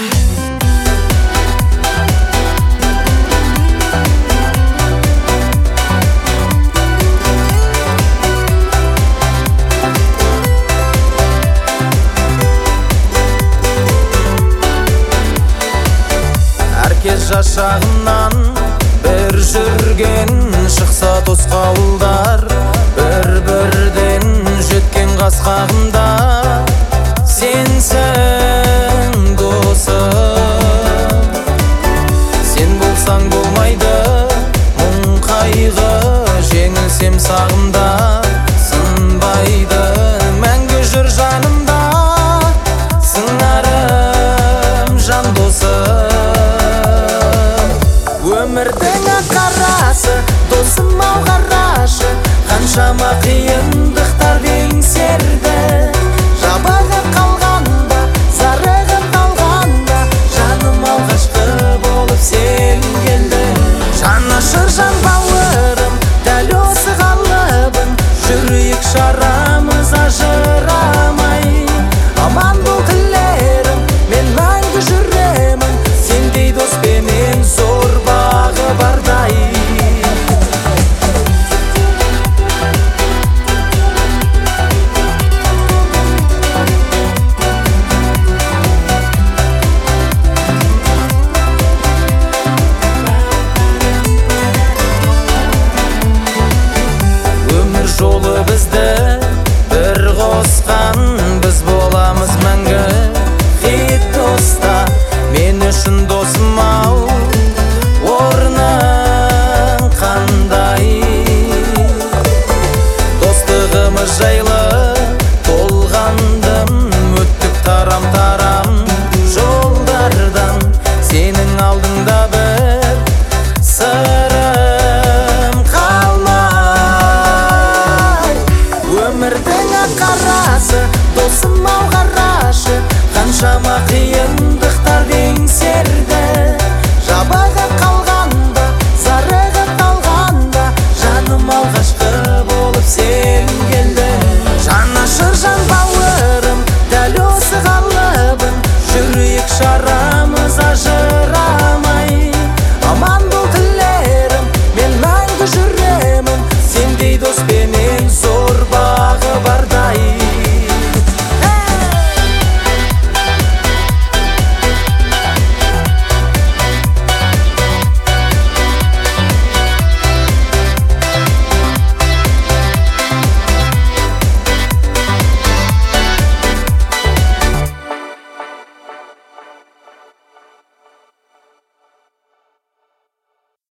Herkes жашағынан бір жүрген, шықса тосқауылдар бір-бірден жеткен қасқағында. Сенсің досым, сен болсаң болмайды мұң қайғы, жеңілсем сағымда сынбайды, мәңгі жүр жанымда сыңарым жан досым. Өмірдің ақарасы, досым ау қарашы, қаншама қиындықтар еңсерді.